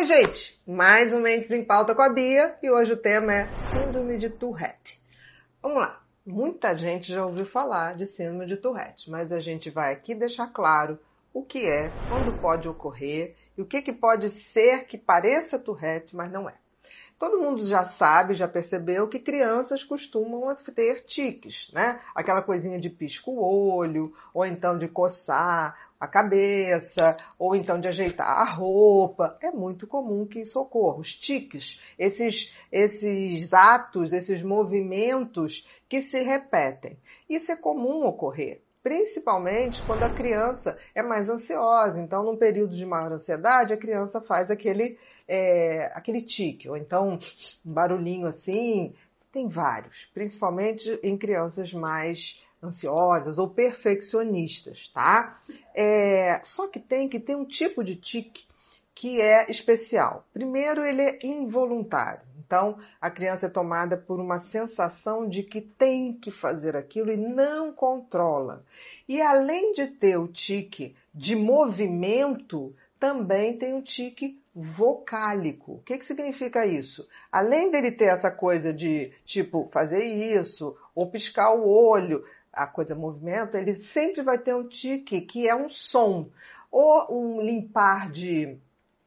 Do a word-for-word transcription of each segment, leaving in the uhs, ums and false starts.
gente, mais um Mentes em Pauta com a Bia e hoje o tema é Síndrome de Tourette. Vamos lá, muita gente já ouviu falar de Síndrome de Tourette, mas a gente vai aqui deixar claro o que é, quando pode ocorrer e o que, que pode ser que pareça Tourette, mas não é. Todo mundo já sabe, já percebeu que crianças costumam ter tiques, né? Aquela coisinha de pisca o olho, ou então de coçar a cabeça, ou então de ajeitar a roupa. É muito comum que isso ocorra. Os tiques, esses, esses atos, esses movimentos que se repetem. Isso é comum ocorrer, principalmente quando a criança é mais ansiosa. Então, num período de maior ansiedade, a criança faz aquele... É, aquele tique, ou então um barulhinho assim, tem vários, principalmente em crianças mais ansiosas ou perfeccionistas, tá? É, só que tem que ter um tipo de tique que é especial. Primeiro, ele é involuntário. Então, a criança é tomada por uma sensação de que tem que fazer aquilo e não controla. E além de ter o tique de movimento, também tem um tique vocálico. O que que significa isso? Além dele ter essa coisa de, tipo, fazer isso, ou piscar o olho, a coisa movimento, ele sempre vai ter um tique que é um som, ou um limpar de,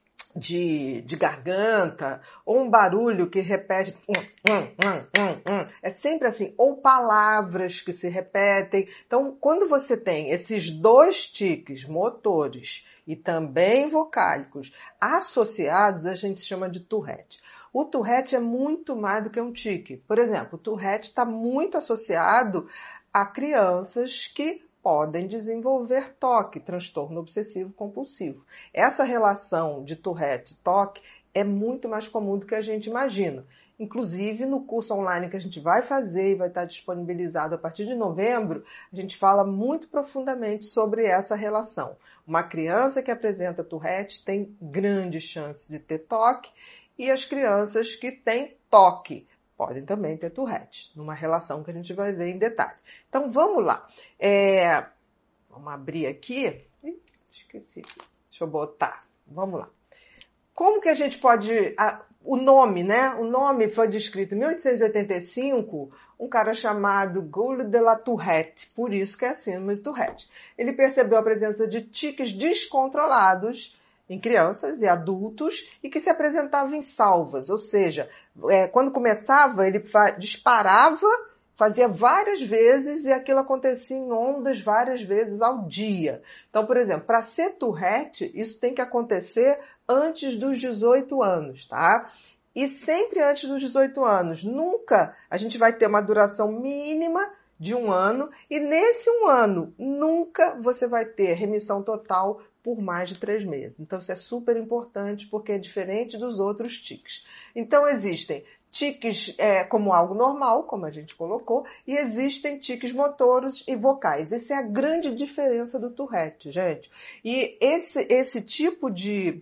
de, de garganta, ou um barulho que repete, hum, hum, hum, hum, hum. É sempre assim, ou palavras que se repetem. Então, quando você tem esses dois tiques motores e também vocálicos associados, a gente chama de Tourette. O Tourette é muito mais do que um tique. Por exemplo, o Tourette está muito associado a crianças que podem desenvolver toque, transtorno obsessivo compulsivo. Essa relação de Tourette e toque é muito mais comum do que a gente imagina. Inclusive, no curso online que a gente vai fazer e vai estar disponibilizado a partir de novembro, a gente fala muito profundamente sobre essa relação. Uma criança que apresenta Tourette tem grandes chances de ter toque e as crianças que têm toque podem também ter Tourette, numa relação que a gente vai ver em detalhe. Então, vamos lá. É... Vamos abrir aqui. Ih, esqueci. Deixa eu botar. Vamos lá. Como que a gente pode... O nome, né? O nome foi descrito em mil oitocentos e oitenta e cinco, um cara chamado Gaulle de la Tourette, por isso que é a síndrome de Tourette. Ele percebeu a presença de tiques descontrolados em crianças e adultos e que se apresentavam em salvas, ou seja, é, quando começava ele disparava, fazia várias vezes e aquilo acontecia em ondas várias vezes ao dia. Então, por exemplo, para ser Tourette, isso tem que acontecer antes dos dezoito anos, tá? E sempre antes dos dezoito anos. Nunca a gente vai ter uma duração mínima de um ano e nesse um ano nunca você vai ter remissão total por mais de três meses. Então isso é super importante porque é diferente dos outros tiques. Então existem tiques é, como algo normal, como a gente colocou, e existem tiques motores e vocais. Essa é a grande diferença do Tourette, gente. E esse, esse tipo de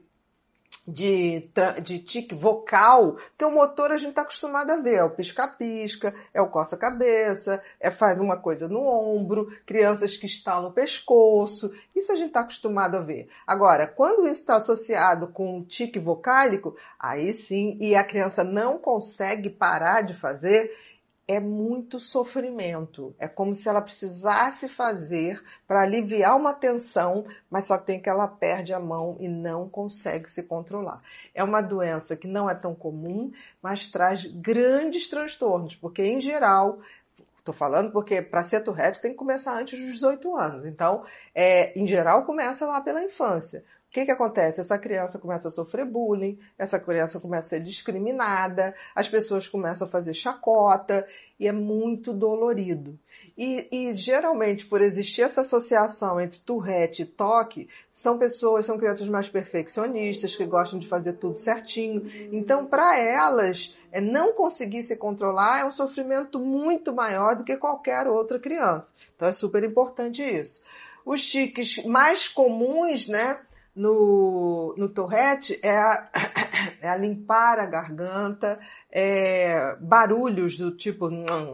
De, de tique vocal, porque o motor a gente está acostumado a ver, é o pisca-pisca, é o coça-cabeça, é faz uma coisa no ombro, crianças que estalam o pescoço, isso a gente está acostumado a ver. Agora, quando isso está associado com um tique vocálico, aí sim, e a criança não consegue parar de fazer, é muito sofrimento. É como se ela precisasse fazer para aliviar uma tensão, mas só que tem que ela perde a mão e não consegue se controlar. É uma doença que não é tão comum, mas traz grandes transtornos, porque em geral, estou falando porque para ser Tourette tem que começar antes dos dezoito anos. Então, é, em geral, começa lá pela infância. O que que acontece? Essa criança começa a sofrer bullying, essa criança começa a ser discriminada, as pessoas começam a fazer chacota e é muito dolorido. E, e geralmente, por existir essa associação entre Tourette e toque, são pessoas, são crianças mais perfeccionistas, que gostam de fazer tudo certinho. Então, para elas, é não conseguir se controlar é um sofrimento muito maior do que qualquer outra criança. Então, é super importante isso. Os tiques mais comuns, né? no, no Tourette é a, é a limpar a garganta, é barulhos do tipo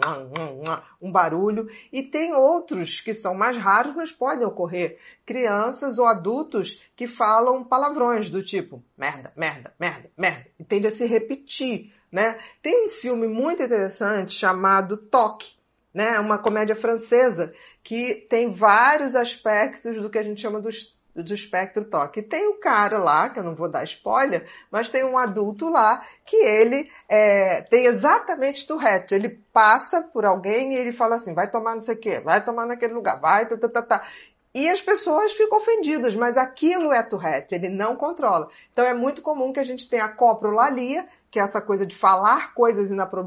um barulho, e tem outros que são mais raros, mas podem ocorrer. Crianças ou adultos que falam palavrões do tipo merda, merda, merda, merda, e tende a se repetir, né? Tem um filme muito interessante chamado Toque, né? Uma comédia francesa que tem vários aspectos do que a gente chama dos do espectro toque. Tem o cara lá, que eu não vou dar spoiler, mas tem um adulto lá que ele é, tem exatamente Tourette. Ele passa por alguém e ele fala assim, vai tomar não sei o quê, vai tomar naquele lugar, vai, tá, tá, tá, tá. E as pessoas ficam ofendidas, mas aquilo é Tourette, ele não controla. Então é muito comum que a gente tenha a coprolalia, que é essa coisa de falar coisas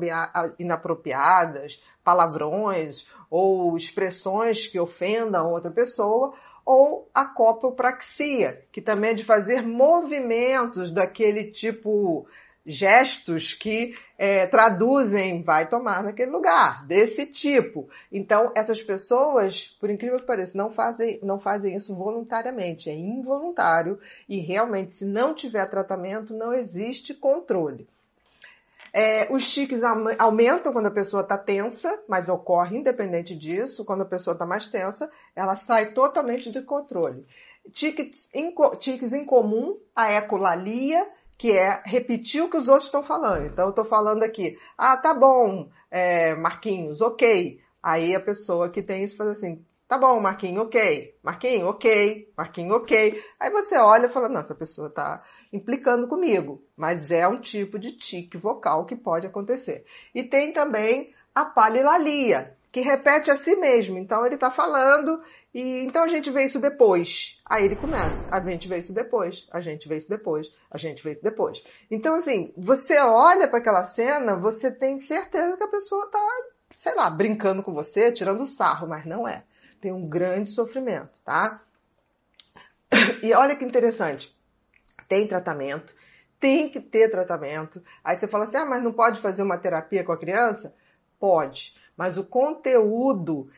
inapropriadas, palavrões ou expressões que ofendam outra pessoa, ou a copropraxia, que também é de fazer movimentos daquele tipo, gestos que é, traduzem, vai tomar naquele lugar, desse tipo. Então, essas pessoas, por incrível que pareça, não fazem, não fazem isso voluntariamente, é involuntário, e realmente, se não tiver tratamento, não existe controle. É, os tiques aumentam quando a pessoa está tensa, mas ocorre independente disso. Quando a pessoa está mais tensa, ela sai totalmente de controle. Tiques, inco, tiques em comum, a ecolalia, que é repetir o que os outros estão falando. Então, eu estou falando aqui, ah, tá bom, é, Marquinhos, ok. Aí a pessoa que tem isso faz assim, tá bom, Marquinhos, ok. Marquinhos, ok. Marquinhos, ok. Aí você olha e fala, não, essa pessoa está implicando comigo. Mas é um tipo de tique vocal que pode acontecer. E tem também a palilalia, que repete a si mesmo. Então ele está falando e então a gente vê isso depois. Aí ele começa, a gente vê isso depois, a gente vê isso depois, a gente vê isso depois. Então assim, você olha para aquela cena, você tem certeza que a pessoa está, sei lá, brincando com você, tirando sarro, mas não é. Tem um grande sofrimento, tá? E olha que interessante. Tem tratamento, tem que ter tratamento. Aí você fala assim, ah, mas não pode fazer uma terapia com a criança? Pode, mas o conteúdo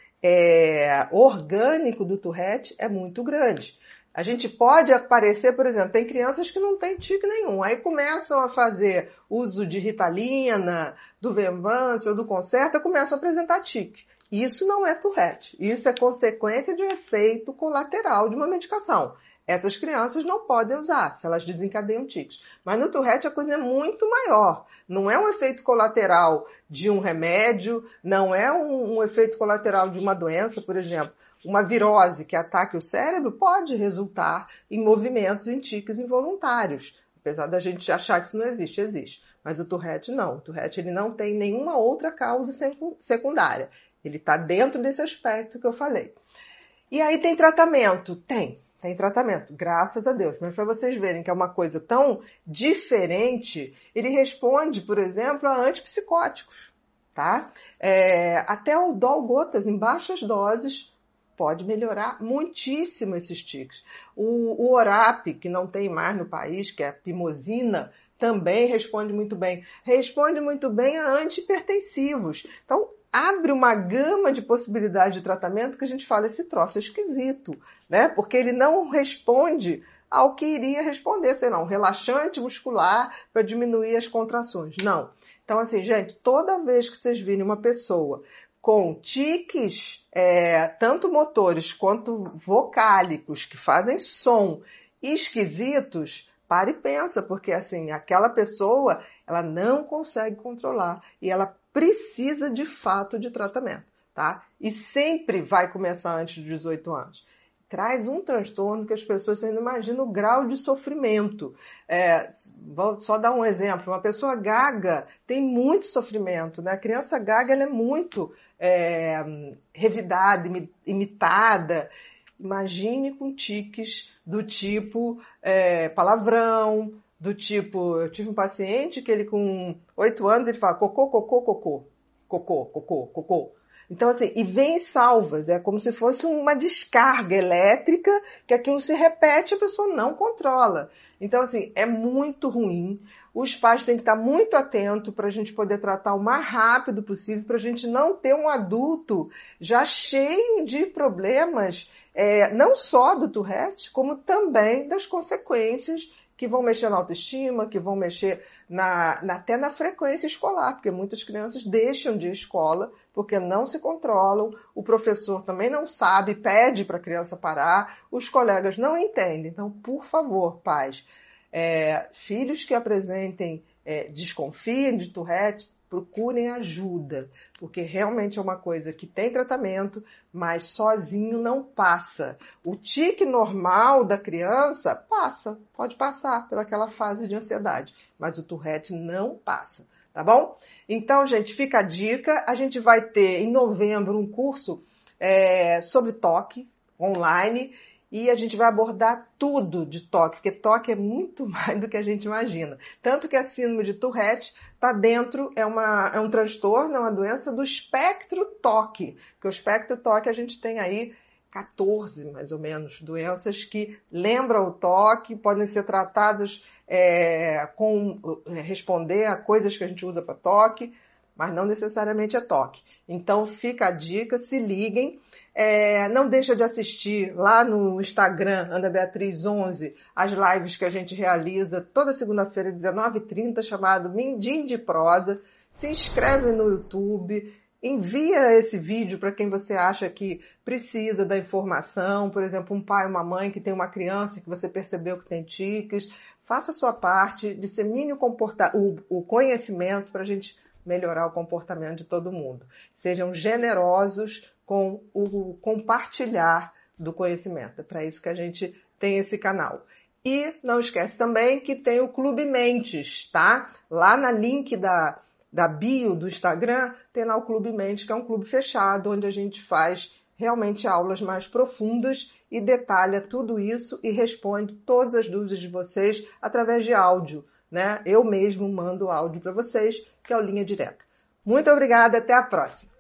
é, orgânico do Tourette é muito grande. A gente pode aparecer, por exemplo, tem crianças que não têm tique nenhum, aí começam a fazer uso de Ritalina, do Venvance ou do Concerta, começam a apresentar tique. Isso não é Tourette, isso é consequência de um efeito colateral de uma medicação. Essas crianças não podem usar, se elas desencadeiam tiques. Mas no Tourette a coisa é muito maior. Não é um efeito colateral de um remédio, não é um, um efeito colateral de uma doença, por exemplo. Uma virose que ataque o cérebro pode resultar em movimentos em tiques involuntários. Apesar da gente achar que isso não existe, existe. Mas o Tourette não. O Tourette ele não tem nenhuma outra causa secundária. Ele está dentro desse aspecto que eu falei. E aí tem tratamento? Tem. Tem tratamento, graças a Deus. Mas para vocês verem que é uma coisa tão diferente, ele responde, por exemplo, a antipsicóticos, tá? É, até o Dol-Gotas, em baixas doses, pode melhorar muitíssimo esses tiques. O, o Orap, que não tem mais no país, que é a Pimosina, também responde muito bem. Responde muito bem a antihipertensivos. Então, abre uma gama de possibilidades de tratamento que a gente fala, esse troço é esquisito, né? Porque ele não responde ao que iria responder, sei lá, um relaxante muscular para diminuir as contrações. Não. Então, assim, gente, toda vez que vocês virem uma pessoa com tiques, é, tanto motores quanto vocálicos, que fazem som esquisitos, para e pensa, porque, assim, aquela pessoa, ela não consegue controlar e ela precisa de fato de tratamento, tá? E sempre vai começar antes dos dezoito anos. Traz um transtorno que as pessoas não imaginam o grau de sofrimento. É, vou só dar um exemplo. Uma pessoa gaga tem muito sofrimento, né? A criança gaga ela é muito é, revidada, imitada. Imagine com tiques do tipo é, palavrão, do tipo, eu tive um paciente que ele com oito anos, ele fala cocô, cocô, cocô, cocô, cocô, cocô. Então, assim, e vem salvas, é como se fosse uma descarga elétrica, que aquilo se repete e a pessoa não controla. Então, assim, é muito ruim. Os pais têm que estar muito atentos para a gente poder tratar o mais rápido possível, para a gente não ter um adulto já cheio de problemas, é, não só do Tourette, como também das consequências que vão mexer na autoestima, que vão mexer na, na, até na frequência escolar, porque muitas crianças deixam de ir à escola porque não se controlam, o professor também não sabe, pede para a criança parar, os colegas não entendem. Então, por favor, pais, é, filhos que apresentem, é, desconfiem de Tourette, procurem ajuda, porque realmente é uma coisa que tem tratamento, mas sozinho não passa. O tique normal da criança passa, pode passar pelaquela fase de ansiedade, mas o Tourette não passa, tá bom? Então, gente, fica a dica, a gente vai ter em novembro um curso é, sobre toque online, e a gente vai abordar tudo de toque, porque toque é muito mais do que a gente imagina. Tanto que a síndrome de Tourette está dentro, é, uma, é um transtorno, é uma doença do espectro toque. Porque o espectro toque a gente tem aí quatorze, mais ou menos, doenças que lembram o toque, podem ser tratadas é, com responder a coisas que a gente usa para toque, mas não necessariamente é toque. Então fica a dica, se liguem. É, não deixa de assistir lá no Instagram, Ana Beatriz onze, as lives que a gente realiza toda segunda-feira, dezenove e trinta, chamado Mindim de Prosa. Se inscreve no YouTube, envia esse vídeo para quem você acha que precisa da informação. Por exemplo, um pai, uma mãe que tem uma criança que você percebeu que tem tiques. Faça a sua parte, dissemine o, comporta- o, o conhecimento para a gente melhorar o comportamento de todo mundo. Sejam generosos com o compartilhar do conhecimento. É para isso que a gente tem esse canal. E não esquece também que tem o Clube Mentes, tá? Lá na link da, da bio do Instagram, tem lá o Clube Mentes, que é um clube fechado, onde a gente faz realmente aulas mais profundas e detalha tudo isso e responde todas as dúvidas de vocês através de áudio, né? Eu mesmo mando áudio para vocês, que é o Linha Direta. Muito obrigada, até a próxima!